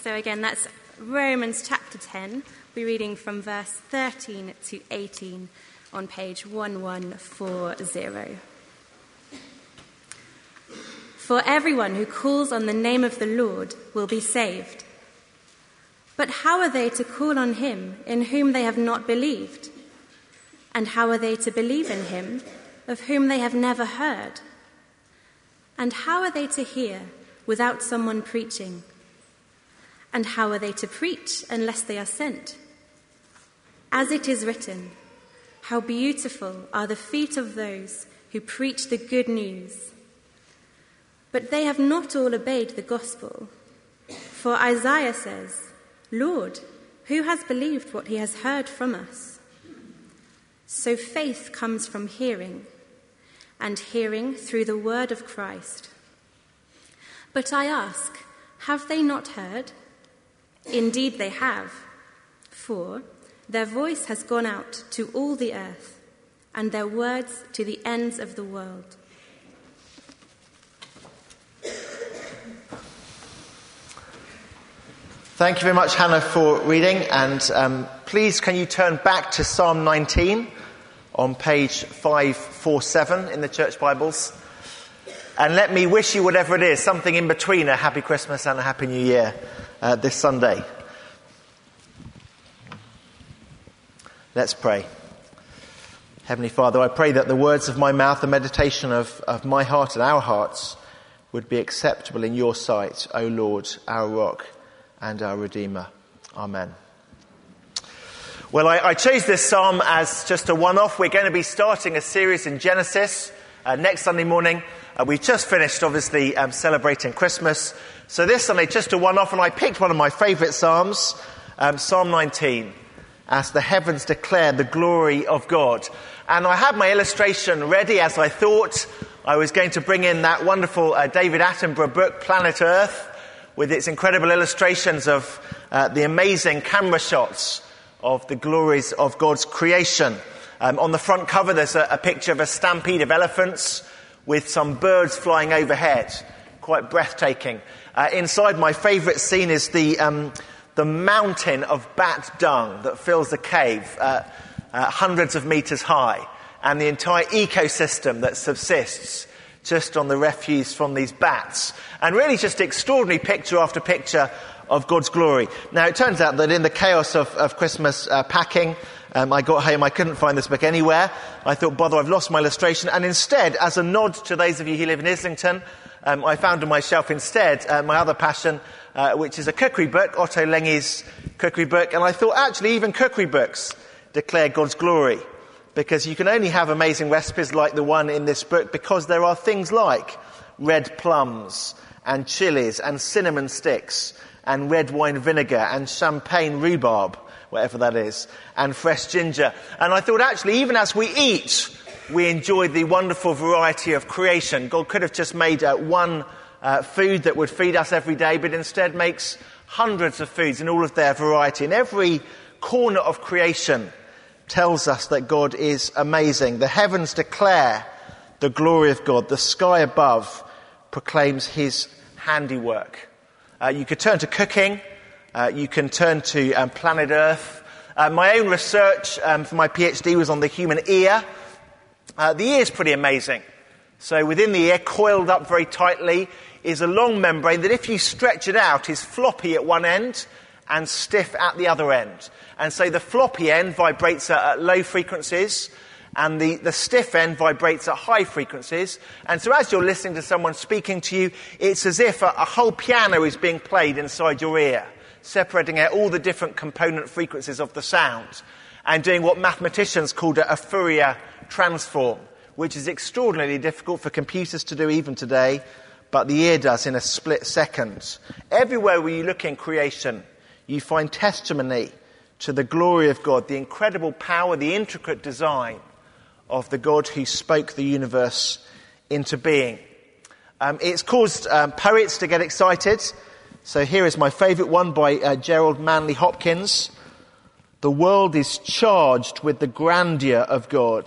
So again, that's Romans chapter 10. We're reading from verse 13 to 18 on page 1140. For everyone who calls on the name of the Lord will be saved. But how are they to call on him in whom they have not believed? And how are they to believe in him of whom they have never heard? And how are they to hear without someone preaching? And how are they to preach unless they are sent? As it is written, how beautiful are the feet of those who preach the good news. But they have not all obeyed the gospel. For Isaiah says, Lord, who has believed what he has heard from us? So faith comes from hearing, and hearing through the word of Christ. But I ask, have they not heard? Indeed they have, for their voice has gone out to all the earth, and their words to the ends of the world. Thank you very much, Hannah, for reading. And please, can you turn back to Psalm 19 on page 547 in the Church Bibles? And let me wish you whatever it is, something in between a happy Christmas and a happy New Year this Sunday. Let's pray. Heavenly Father, I pray that the words of my mouth, the meditation of my heart and our hearts would be acceptable in your sight, O Lord, our rock and our Redeemer. Amen. Well, I chose this psalm as just a one-off. We're going to be starting a series in Genesis next Sunday morning. We've just finished, obviously, celebrating Christmas. So this Sunday, just a one-off, and I picked one of my favourite psalms, Psalm 19, as the heavens declare the glory of God. And I had my illustration ready as I thought. I was going to bring in that wonderful David Attenborough book, Planet Earth, with its incredible illustrations of the amazing camera shots of the glories of God's creation. On the front cover, there's a picture of a stampede of elephants with some birds flying overhead. Quite breathtaking. Inside, my favourite scene is the mountain of bat dung that fills the cave, hundreds of metres high, and the entire ecosystem that subsists just on the refuse from these bats. And really just extraordinary picture after picture of God's glory. Now, it turns out that in the chaos of Christmas packing, I got home, I couldn't find this book anywhere. I thought, bother, I've lost my illustration. And instead, as a nod to those of you who live in Islington, I found on my shelf instead my other passion, which is a cookery book, Otto Lengi's cookery book. And I thought, actually, even cookery books declare God's glory, because you can only have amazing recipes like the one in this book because there are things like red plums and chilies and cinnamon sticks and red wine vinegar and champagne rhubarb, whatever that is, and fresh ginger. And I thought, actually, even as we eat, we enjoy the wonderful variety of creation. God could have just made one food that would feed us every day, but instead makes hundreds of foods in all of their variety. And every corner of creation tells us that God is amazing. The heavens declare the glory of God. The sky above proclaims his handiwork. You could turn to cooking. You can turn to Planet Earth. My own research for my PhD was on the human ear. The ear is pretty amazing. So within the ear, coiled up very tightly, is a long membrane that if you stretch it out is floppy at one end and stiff at the other end. And so the floppy end vibrates at low frequencies and the stiff end vibrates at high frequencies. And so as you're listening to someone speaking to you, it's as if a whole piano is being played inside your ear, separating out all the different component frequencies of the sound and doing what mathematicians called a Fourier transform, which is extraordinarily difficult for computers to do even today, but the ear does in a split second. Everywhere where you look in creation, you find testimony to the glory of God, the incredible power, the intricate design of the God who spoke the universe into being. It's caused poets to get excited. So here is my favourite one by Gerald Manley Hopkins. The world is charged with the grandeur of God.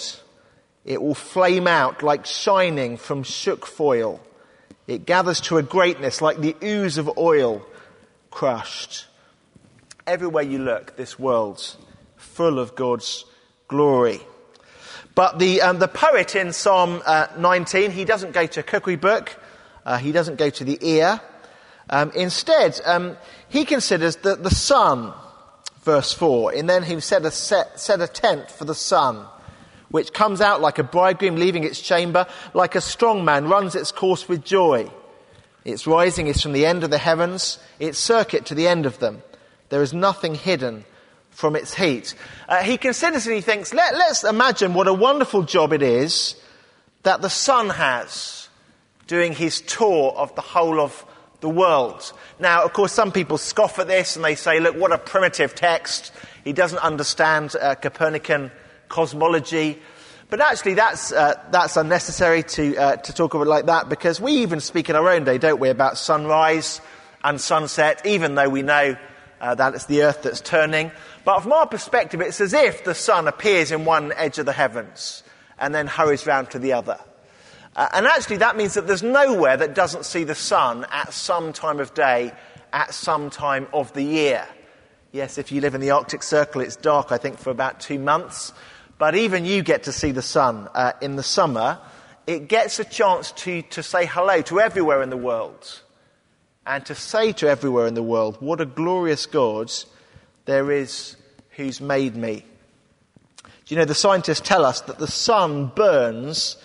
It will flame out like shining from shook foil. It gathers to a greatness like the ooze of oil, crushed. Everywhere you look, this world's full of God's glory. But the poet in Psalm 19, he doesn't go to a cookery book. He doesn't go to the ear. Instead, he considers the sun, verse 4. And then he set a tent for the sun, which comes out like a bridegroom leaving its chamber, like a strong man runs its course with joy. Its rising is from the end of the heavens, its circuit to the end of them. There is nothing hidden from its heat. He considers and he thinks, let's imagine what a wonderful job it is that the sun has doing his tour of the whole of the world. Now, of course, some people scoff at this and they say, look, what a primitive text. He doesn't understand Copernican cosmology. But actually, that's unnecessary to talk of it like that, because we even speak in our own day, don't we, about sunrise and sunset, even though we know that it's the earth that's turning. But from our perspective, it's as if the sun appears in one edge of the heavens and then hurries round to the other. And actually, that means that there's nowhere that doesn't see the sun at some time of day, at some time of the year. Yes, if you live in the Arctic Circle, it's dark, I think, for about 2 months. But even you get to see the sun in the summer. It gets a chance to say hello to everywhere in the world. And to say to everywhere in the world, what a glorious God there is who's made me. Do you know, the scientists tell us that the sun burns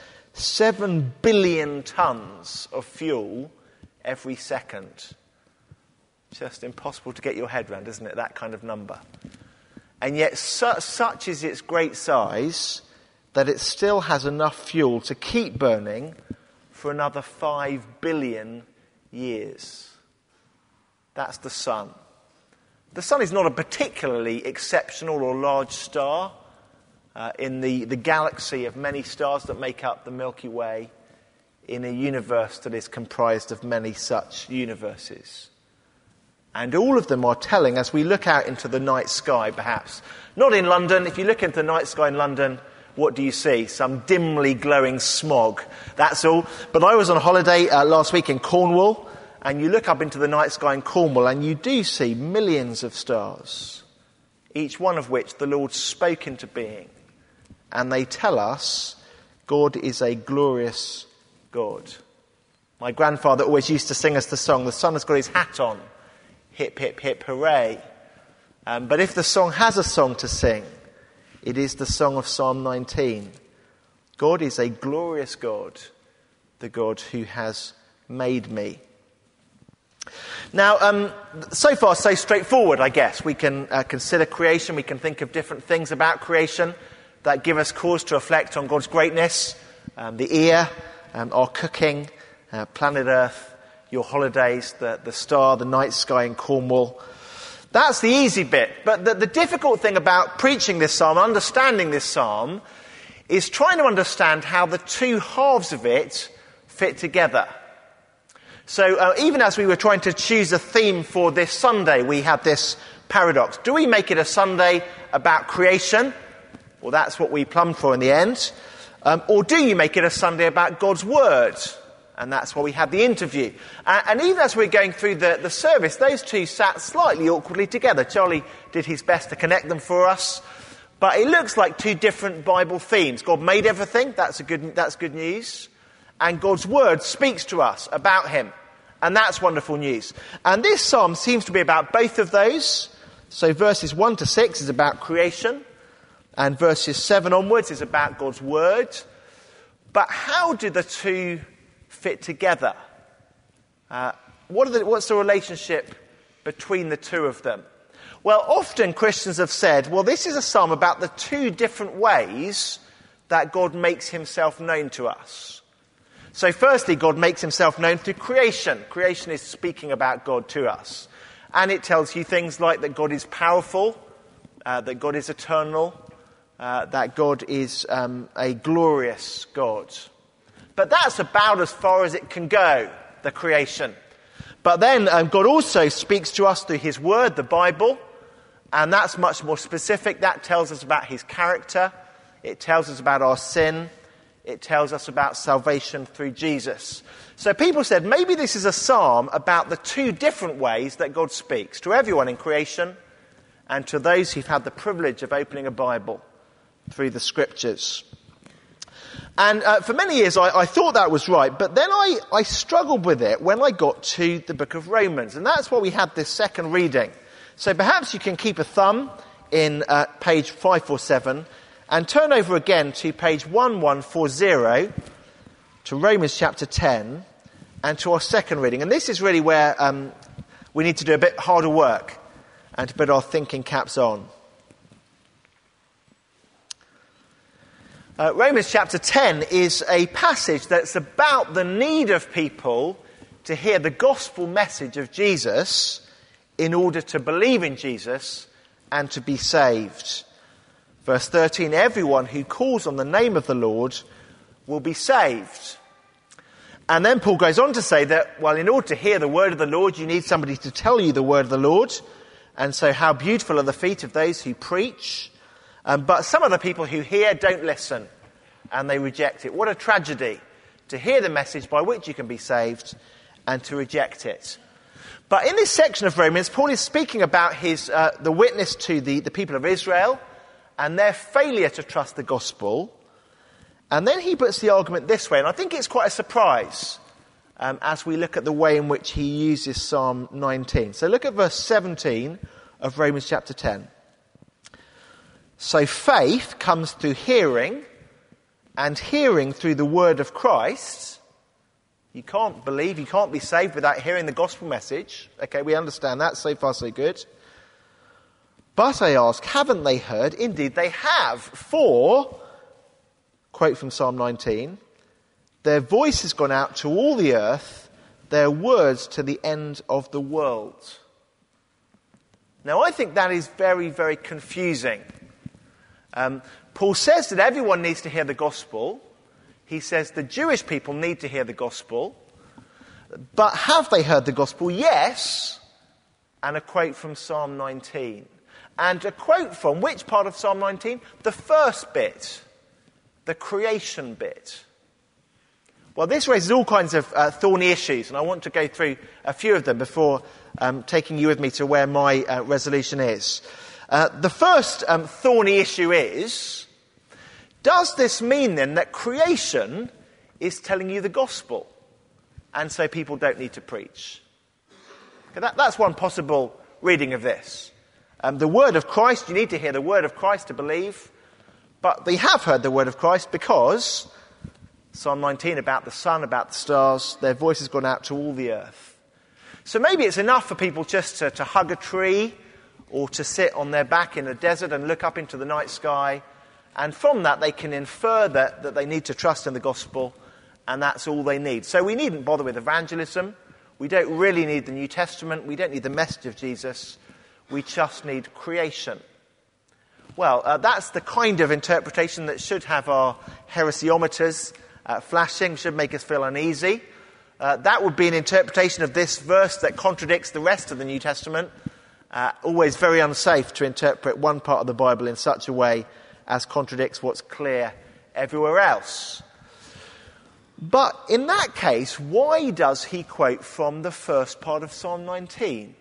7 billion tons of fuel every second. Just impossible to get your head around, isn't it, that kind of number? And yet such is its great size that it still has enough fuel to keep burning for another 5 billion years. That's the sun. The sun is not a particularly exceptional or large star in the galaxy of many stars that make up the Milky Way, in a universe that is comprised of many such universes. And all of them are telling, as we look out into the night sky, perhaps. Not in London. If you look into the night sky in London, what do you see? Some dimly glowing smog. That's all. But I was on holiday last week in Cornwall, and you look up into the night sky in Cornwall, and you do see millions of stars, each one of which the Lord spoke into being. And they tell us God is a glorious God. My grandfather always used to sing us the song, "The sun has got his hat on. Hip, hip, hip, hooray." But if the song has a song to sing, it is the song of Psalm 19. God is a glorious God, the God who has made me. Now, so far so straightforward, I guess. We can consider creation, we can think of different things about creation that give us cause to reflect on God's greatness. The ear, our cooking, planet Earth, your holidays, the star, the night sky in Cornwall. That's the easy bit. But the difficult thing about preaching this psalm, understanding this psalm, is trying to understand how the two halves of it fit together. So even as we were trying to choose a theme for this Sunday, we had this paradox. Do we make it a Sunday about creation? Well, that's what we plumbed for in the end. Or do you make it a Sunday about God's Word? And that's why we had the interview. And even as we're going through the service, those two sat slightly awkwardly together. Charlie did his best to connect them for us. But it looks like two different Bible themes. God made everything. That's good news. And God's Word speaks to us about Him. And that's wonderful news. And this psalm seems to be about both of those. So verses 1 to 6 is about creation. And verses 7 onwards is about God's Word. But how do the two fit together? What's the relationship between the two of them? Well, often Christians have said, well, this is a psalm about the two different ways that God makes himself known to us. So firstly, God makes himself known through creation. Creation is speaking about God to us. And it tells you things like that God is powerful, that God is eternal, that God is a glorious God. But that's about as far as it can go, the creation. But then God also speaks to us through his word, the Bible, and that's much more specific. That tells us about his character. It tells us about our sin. it tells us about salvation through Jesus. So people said maybe this is a psalm about the two different ways that God speaks, to everyone in creation and to those who've had the privilege of opening a Bible through the scriptures. And for many years I thought that was right, but then I struggled with it when I got to the book of Romans, and that's why we had this second reading. So perhaps you can keep a thumb in page 547 and turn over again to page 1140 to Romans chapter 10 and to our second reading. And this is really where we need to do a bit harder work and to put our thinking caps on. Romans chapter 10 is a passage that's about the need of people to hear the gospel message of Jesus in order to believe in Jesus and to be saved. Verse 13, everyone who calls on the name of the Lord will be saved. And then Paul goes on to say that, well, in order to hear the word of the Lord, you need somebody to tell you the word of the Lord. And so how beautiful are the feet of those who preach. But some of the people who hear don't listen and they reject it. What a tragedy to hear the message by which you can be saved and to reject it. But in this section of Romans, Paul is speaking about the witness to the people of Israel and their failure to trust the gospel. And then he puts the argument this way, and I think it's quite a surprise as we look at the way in which he uses Psalm 19. So look at verse 17 of Romans chapter 10. So faith comes through hearing, and hearing through the word of Christ. You can't believe, you can't be saved without hearing the gospel message. Okay, we understand that. So far, so good. But I ask, haven't they heard? Indeed, they have. For, quote from Psalm 19, their voice has gone out to all the earth, their words to the end of the world. Now, I think that is very, very confusing. Paul says that everyone needs to hear the gospel. He says the Jewish people need to hear the gospel. But have they heard the gospel? Yes. And a quote from Psalm 19. And a quote from which part of Psalm 19? The first bit. The creation bit. Well, this raises all kinds of thorny issues, and I want to go through a few of them before taking you with me to where my resolution is. The first thorny issue is, does this mean then that creation is telling you the gospel, and so people don't need to preach? Okay, that's one possible reading of this. The word of Christ, you need to hear the word of Christ to believe, but they have heard the word of Christ because Psalm 19 about the sun, about the stars, their voice has gone out to all the earth. So maybe it's enough for people just to hug a tree or to sit on their back in a desert and look up into the night sky, and from that they can infer that they need to trust in the gospel, and that's all they need. So we needn't bother with evangelism. We don't really need the New Testament. We don't need the message of Jesus. We just need creation. Well, that's the kind of interpretation that should have our heresiometers flashing, should make us feel uneasy. That would be an interpretation of this verse that contradicts the rest of the New Testament. Always very unsafe to interpret one part of the Bible in such a way as contradicts what's clear everywhere else. But in that case, why does he quote from the first part of Psalm 19?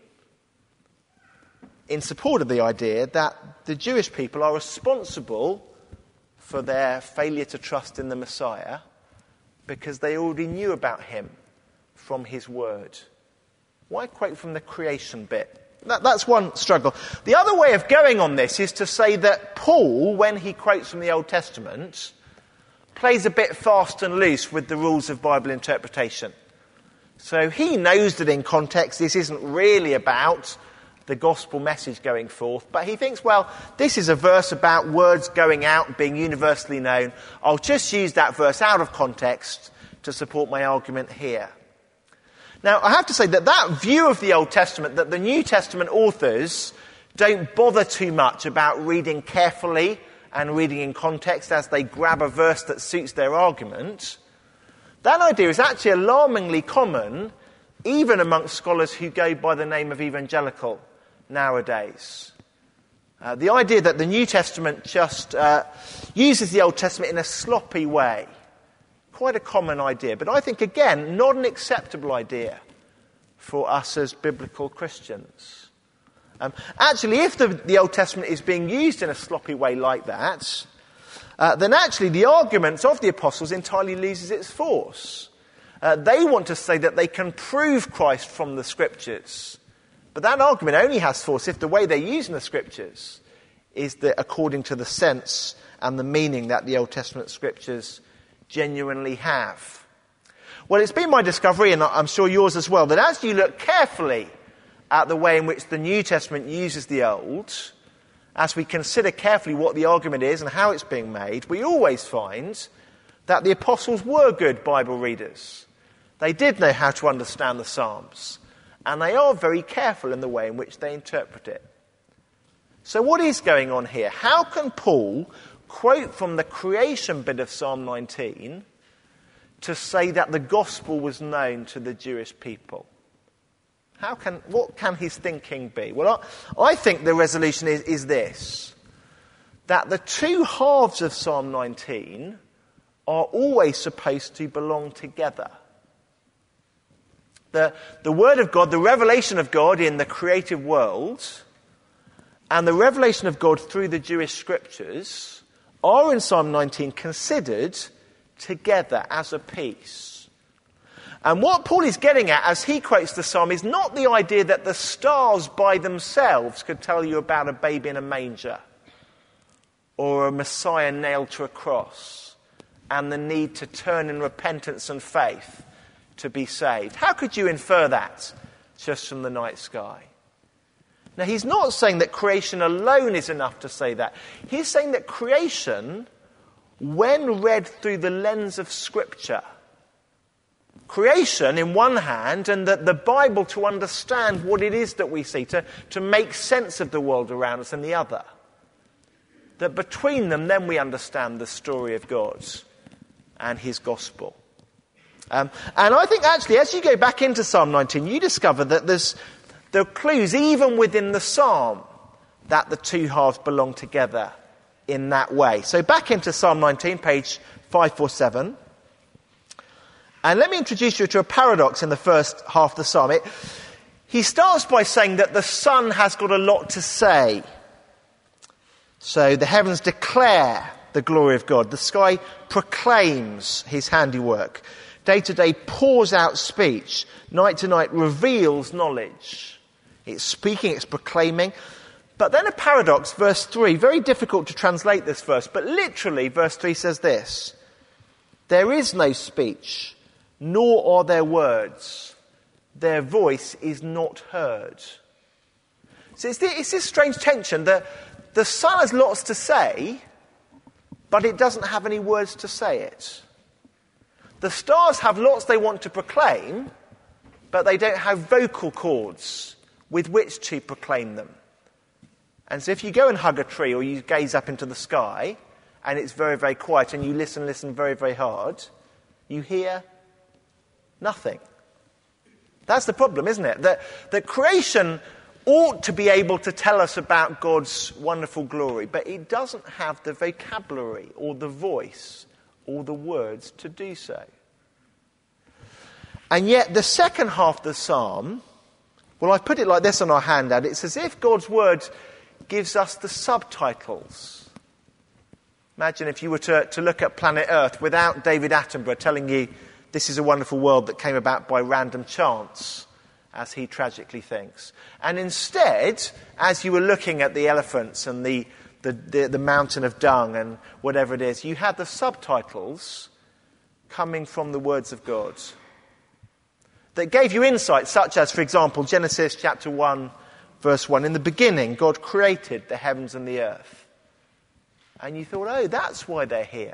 In support of the idea that the Jewish people are responsible for their failure to trust in the Messiah because they already knew about him from his word. Why quote from the creation bit? That's one struggle. The other way of going on this is to say that Paul, when he quotes from the Old Testament, plays a bit fast and loose with the rules of Bible interpretation. So he knows that in context this isn't really about the gospel message going forth, but he thinks, well, this is a verse about words going out and being universally known. I'll just use that verse out of context to support my argument here. Now, I have to say that view of the Old Testament, that the New Testament authors don't bother too much about reading carefully and reading in context as they grab a verse that suits their argument, that idea is actually alarmingly common even amongst scholars who go by the name of evangelical nowadays. The idea that the New Testament just uses the Old Testament in a sloppy way, quite a common idea, but I think, again, not an acceptable idea for us as biblical Christians. Actually, if the Old Testament is being used in a sloppy way like that, then actually the arguments of the apostles entirely loses its force. They want to say that they can prove Christ from the Scriptures. But that argument only has force if the way they're using the Scriptures is according to the sense and the meaning that the Old Testament Scriptures genuinely have. Well, it's been my discovery, and I'm sure yours as well, that as you look carefully at the way in which the New Testament uses the Old, as we consider carefully what the argument is and how it's being made, we always find that the apostles were good Bible readers. They did know how to understand the Psalms, and they are very careful in the way in which they interpret it. So what is going on here? How can Paul quote from the creation bit of Psalm 19 to say that the gospel was known to the Jewish people? What can his thinking be? Well, I think the resolution is this, that the two halves of Psalm 19 are always supposed to belong together. The Word of God, the revelation of God in the creative world, and the revelation of God through the Jewish Scriptures are in Psalm 19 considered together as a piece. And what Paul is getting at as he quotes the psalm is not the idea that the stars by themselves could tell you about a baby in a manger or a Messiah nailed to a cross and the need to turn in repentance and faith to be saved. How could you infer that just from the night sky? Now, he's not saying that creation alone is enough to say that. He's saying that creation, when read through the lens of Scripture, creation in one hand, and that the Bible to understand what it is that we see, to make sense of the world around us in the other, that between them then we understand the story of God and his gospel. And I think actually as you go back into Psalm 19, you discover that there are clues even within the psalm that the two halves belong together in that way. So back into Psalm 19, page 547. And let me introduce you to a paradox in the first half of the psalm. He starts by saying that the sun has got a lot to say. So the heavens declare the glory of God. The sky proclaims his handiwork. Day to day pours out speech. Night to night reveals knowledge. It's speaking, it's proclaiming. But then a paradox, verse 3, very difficult to translate this verse, but literally verse 3 says this: there is no speech, nor are there words. Their voice is not heard. So it's this strange tension that the sun has lots to say, but it doesn't have any words to say it. The stars have lots they want to proclaim, but they don't have vocal cords with which to proclaim them. And so if you go and hug a tree or you gaze up into the sky and it's very, very quiet and you listen very, very hard, you hear nothing. That's the problem, isn't it? That creation ought to be able to tell us about God's wonderful glory, but it doesn't have the vocabulary or the voice or the words to do so. And yet the second half of the psalm, well, I've put it like this on our handout. It's as if God's word gives us the subtitles. Imagine if you were to look at planet Earth without David Attenborough telling you this is a wonderful world that came about by random chance, as he tragically thinks. And instead, as you were looking at the elephants and the mountain of dung and whatever it is, you had the subtitles coming from the words of God that gave you insight, such as, for example, Genesis chapter 1, verse 1. In the beginning, God created the heavens and the earth. And you thought, oh, that's why they're here.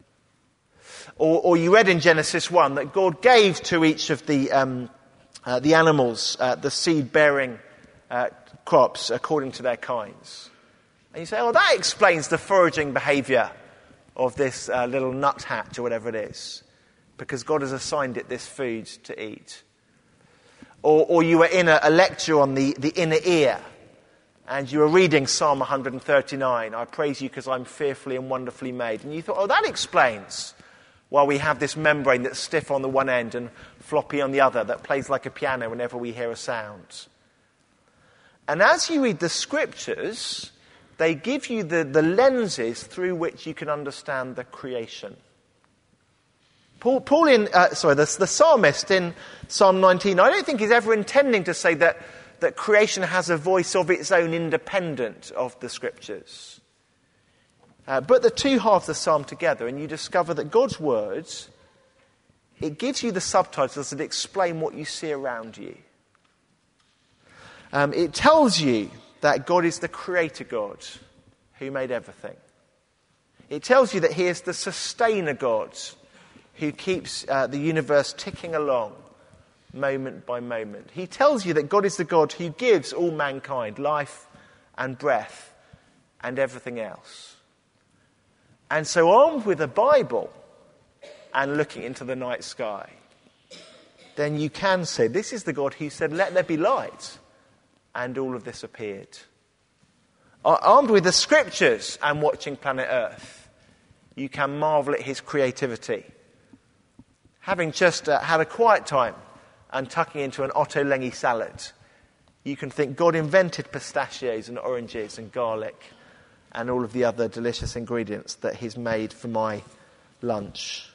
Or you read in Genesis 1 that God gave to each of the animals the seed-bearing crops according to their kinds. And you say, oh, that explains the foraging behaviour of this little nuthatch or whatever it is, because God has assigned it this food to eat. Or you were in a lecture on the inner ear, and you were reading Psalm 139, I praise you because I'm fearfully and wonderfully made. And you thought, oh, that explains while we have this membrane that's stiff on the one end and floppy on the other that plays like a piano whenever we hear a sound. And as you read the scriptures, they give you the lenses through which you can understand the creation. The psalmist in Psalm 19, I don't think he's ever intending to say that creation has a voice of its own independent of the scriptures. But the two halves of the psalm together, and you discover that God's words, it gives you the subtitles that explain what you see around you. It tells you that God is the creator God who made everything. It tells you that he is the sustainer God who keeps the universe ticking along moment by moment. He tells you that God is the God who gives all mankind life and breath and everything else. And so armed with a Bible and looking into the night sky, then you can say, this is the God who said, let there be light, and all of this appeared. Armed with the scriptures and watching planet Earth, you can marvel at his creativity. Having just had a quiet time and tucking into an Ottolenghi salad, you can think God invented pistachios and oranges and garlic and all of the other delicious ingredients that he's made for my lunch.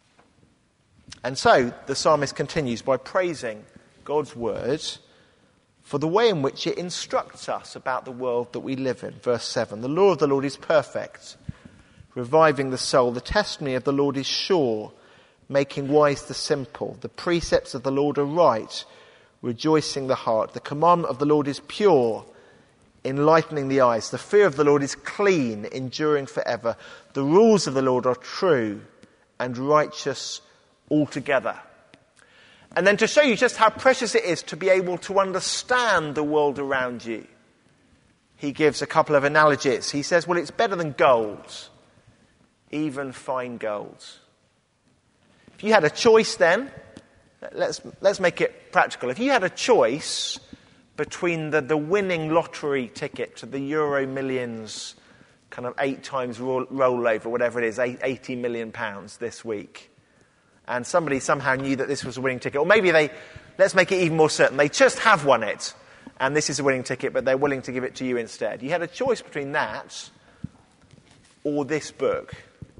And so the psalmist continues by praising God's word for the way in which it instructs us about the world that we live in. Verse 7, the law of the Lord is perfect, reviving the soul. The testimony of the Lord is sure, making wise the simple. The precepts of the Lord are right, rejoicing the heart. The commandment of the Lord is pure, enlightening the eyes. The fear of the Lord is clean, enduring forever. The rules of the Lord are true and righteous altogether. And then to show you just how precious it is to be able to understand the world around you, he gives a couple of analogies. He says, well, it's better than gold, even fine gold. If you had a choice then, let's make it practical. If you had a choice between the winning lottery ticket to the Euro Millions kind of 8 times rollover, whatever it is, £80 million this week, and somebody somehow knew that this was a winning ticket, or maybe let's make it even more certain, they just have won it, and this is a winning ticket, but they're willing to give it to you instead. You had a choice between that or this book,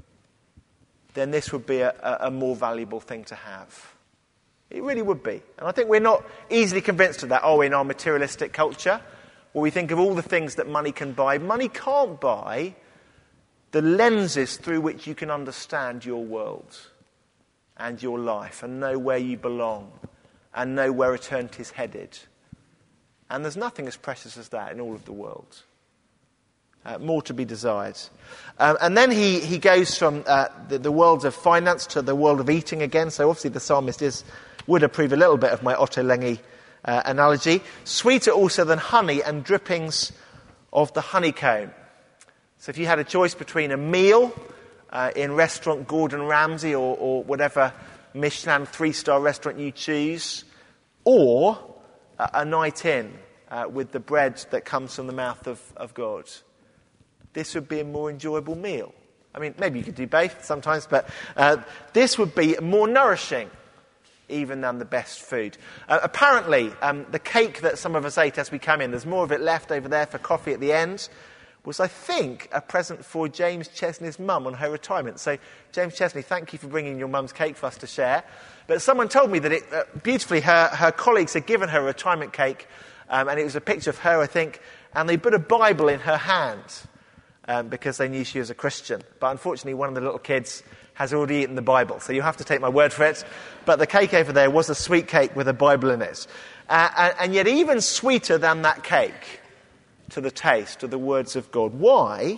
then this would be a more valuable thing to have. It really would be. And I think we're not easily convinced of that, in our materialistic culture, where we think of all the things that money can buy. Money can't buy the lenses through which you can understand your world and your life and know where you belong and know where eternity's headed. And there's nothing as precious as that in all of the world. More to be desired. And then he goes from the world of finance to the world of eating again. So obviously the psalmist would approve a little bit of my Ottolenghi analogy. Sweeter also than honey and drippings of the honeycomb. So if you had a choice between a meal in restaurant Gordon Ramsay or whatever Michelin 3-star restaurant you choose, or a night in with the bread that comes from the mouth of God, this would be a more enjoyable meal. I mean, maybe you could do both sometimes, but this would be more nourishing even than the best food. Apparently, the cake that some of us ate as we came in, there's more of it left over there for coffee at the end, was, I think, a present for James Chesney's mum on her retirement. So, James Chesney, thank you for bringing your mum's cake for us to share. But someone told me that beautifully her colleagues had given her a retirement cake, and it was a picture of her, I think, and they put a Bible in her hand because they knew she was a Christian. But unfortunately, one of the little kids has already eaten the Bible, so you have to take my word for it. But the cake over there was a sweet cake with a Bible in it. And yet even sweeter than that cake to the taste are the words of God. Why?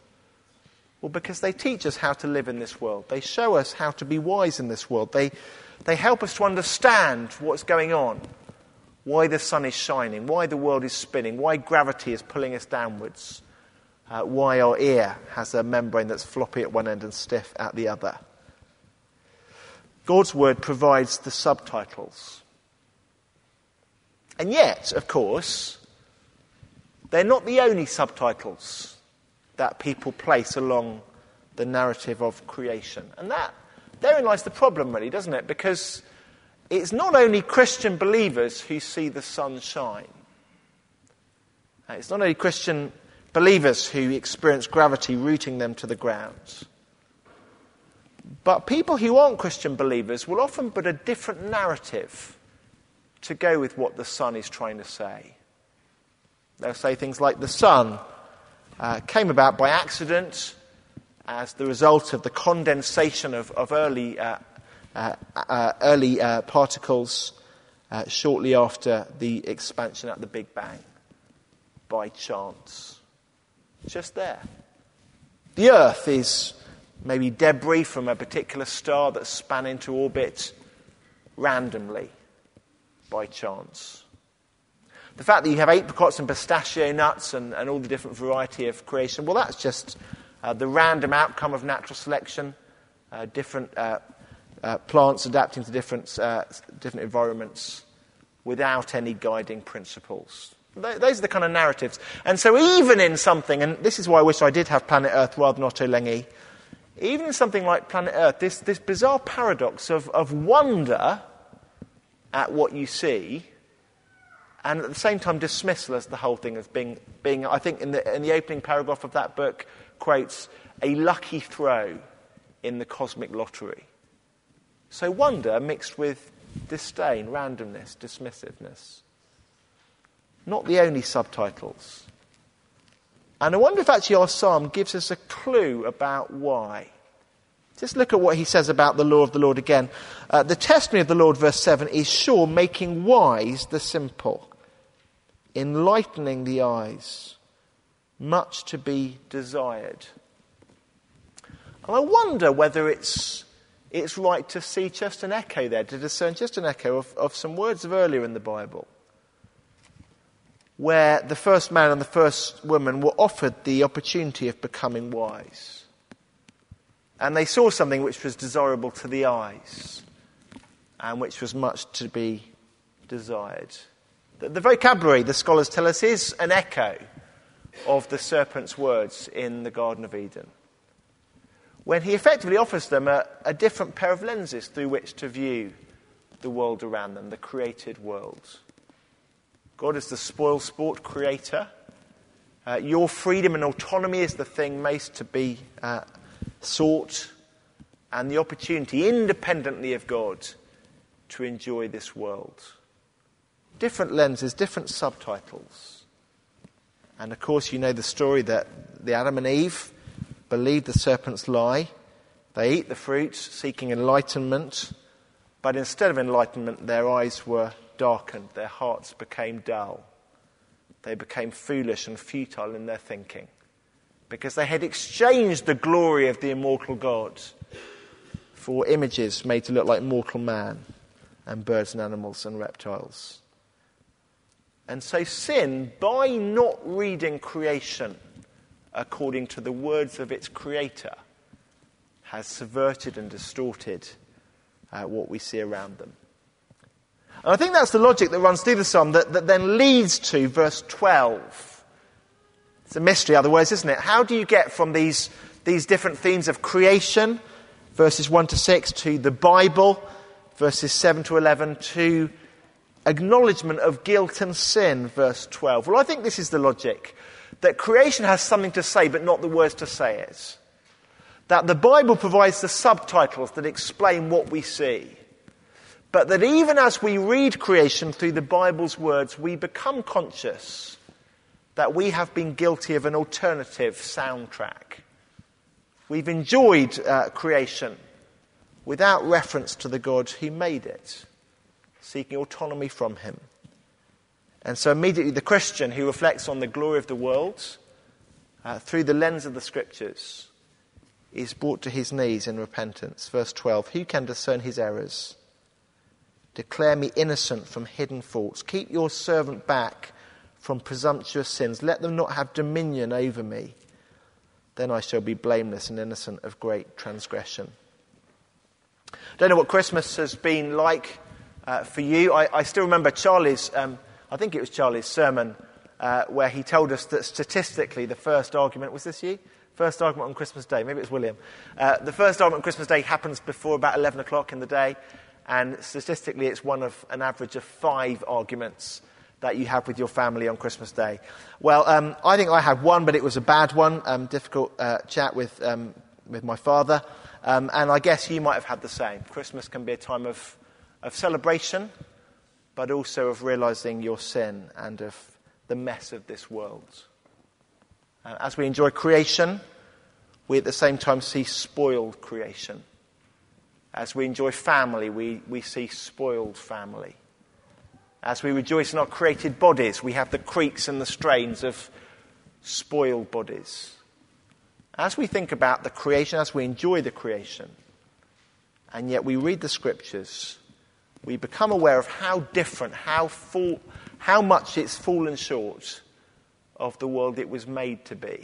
Well, because they teach us how to live in this world. They show us how to be wise in this world. They help us to understand what's going on, why the sun is shining, why the world is spinning, why gravity is pulling us downwards, why our ear has a membrane that's floppy at one end and stiff at the other. God's word provides the subtitles. And yet, of course, they're not the only subtitles that people place along the narrative of creation. And therein lies the problem, really, doesn't it? Because it's not only Christian believers who see the sun shine. It's not only Christian believers who experience gravity rooting them to the ground. But people who aren't Christian believers will often put a different narrative to go with what the sun is trying to say. They'll say things like the sun came about by accident as the result of the condensation of early particles shortly after the expansion at the Big Bang, by chance. Just there. The Earth is maybe debris from a particular star that span into orbit randomly, by chance. The fact that you have apricots and pistachio nuts and all the different variety of creation, well, that's just the random outcome of natural selection, different plants adapting to different environments without any guiding principles. Those are the kind of narratives. And so even in something, and this is why I wish I did have Planet Earth rather than Otto Lengi, even in something like Planet Earth, this bizarre paradox of wonder at what you see, and at the same time dismissal as the whole thing as being I think in the opening paragraph of that book quotes a lucky throw in the cosmic lottery. So wonder mixed with disdain, randomness, dismissiveness. Not the only subtitles. And I wonder if actually our psalm gives us a clue about why. Just look at what he says about the law of the Lord again. The testimony of the Lord, verse 7, is sure, making wise the simple, enlightening the eyes, much to be desired. And I wonder whether it's right to see just an echo there, to discern just an echo of some words of earlier in the Bible, where the first man and the first woman were offered the opportunity of becoming wise. And they saw something which was desirable to the eyes, and which was much to be desired. The vocabulary, the scholars tell us, is an echo of the serpent's words in the Garden of Eden, when he effectively offers them a different pair of lenses through which to view the world around them, the created world. God is the spoil-sport creator. Your freedom and autonomy is the thing most to be sought, and the opportunity, independently of God, to enjoy this world. Different lenses, different subtitles. And of course, you know the story that the Adam and Eve believed the serpent's lie. They eat the fruit, seeking enlightenment, but instead of enlightenment, their eyes were darkened, their hearts became dull. They became foolish and futile in their thinking, because they had exchanged the glory of the immortal God for images made to look like mortal man and birds and animals and reptiles. And so sin, by not reading creation according to the words of its creator, has subverted and distorted what we see around them. And I think that's the logic that runs through the psalm that then leads to verse 12. It's a mystery, otherwise, isn't it? How do you get from these different themes of creation, verses 1 to 6, to the Bible, verses 7 to 11, to acknowledgement of guilt and sin, verse 12? Well, I think this is the logic, that creation has something to say, but not the words to say it. That the Bible provides the subtitles that explain what we see. But that even as we read creation through the Bible's words, we become conscious that we have been guilty of an alternative soundtrack. We've enjoyed creation without reference to the God who made it, seeking autonomy from him. And so immediately the Christian who reflects on the glory of the world through the lens of the Scriptures is brought to his knees in repentance. Verse 12, who can discern his errors? Declare me innocent from hidden faults. Keep your servant back from presumptuous sins. Let them not have dominion over me. Then I shall be blameless and innocent of great transgression. I don't know what Christmas has been like for you. I still remember Charlie's, I think it was Charlie's sermon, where he told us that statistically the first argument First argument on Christmas Day. Maybe it's William. The first argument on Christmas Day happens before about 11 o'clock in the day, and statistically it's one of an average of 5 arguments that you have with your family on Christmas Day. Well, I think I had one, but it was a bad one. Difficult chat with my father. And I guess you might have had the same. Christmas can be a time of celebration, but also of realising your sin and of the mess of this world. As we enjoy creation, we at the same time see spoiled creation. As we enjoy family, we see spoiled family. As we rejoice in our created bodies, we have the creaks and the strains of spoiled bodies. As we think about the creation, as we enjoy the creation, and yet we read the scriptures, we become aware of how different, how much it's fallen short of the world it was made to be.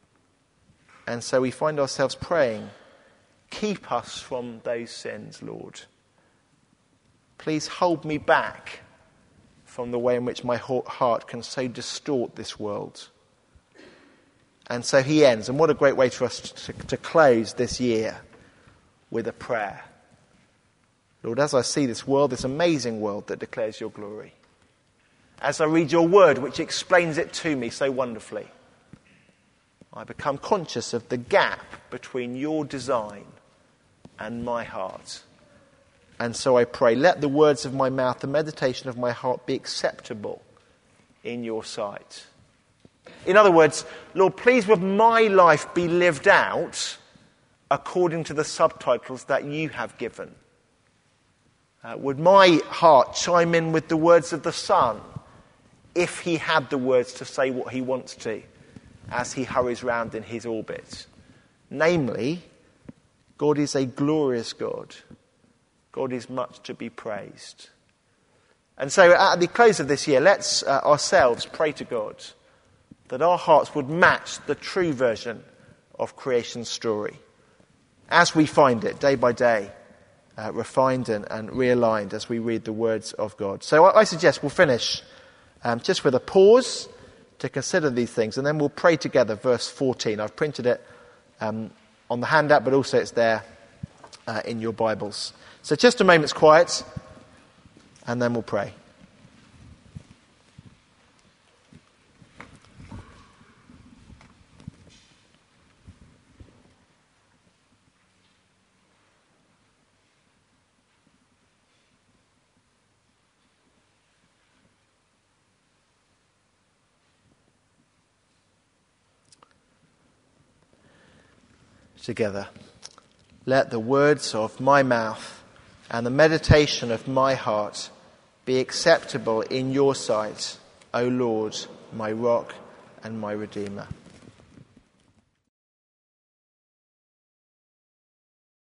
And so we find ourselves praying, keep us from those sins, Lord. Please hold me back from the way in which my heart can so distort this world. And so he ends, and what a great way for us to close this year with a prayer. Lord, as I see this world, this amazing world that declares your glory, as I read your word, which explains it to me so wonderfully, I become conscious of the gap between your design and my heart. And so I pray, let the words of my mouth, the meditation of my heart be acceptable in your sight. In other words, Lord, please would my life be lived out according to the subtitles that you have given. Would my heart chime in with the words of the Son, if he had the words to say what he wants to, as he hurries round in his orbit? Namely, God is a glorious God. God is much to be praised. And so at the close of this year, let's ourselves pray to God that our hearts would match the true version of creation's story, as we find it day by day, refined and realigned as we read the words of God. So I suggest we'll finish just with a pause to consider these things, and then we'll pray together verse 14. I've printed it on the handout, but also it's there in your Bibles. So just a moment's quiet, and then we'll pray. Together. Let the words of my mouth and the meditation of my heart be acceptable in your sight, O Lord, my rock and my redeemer.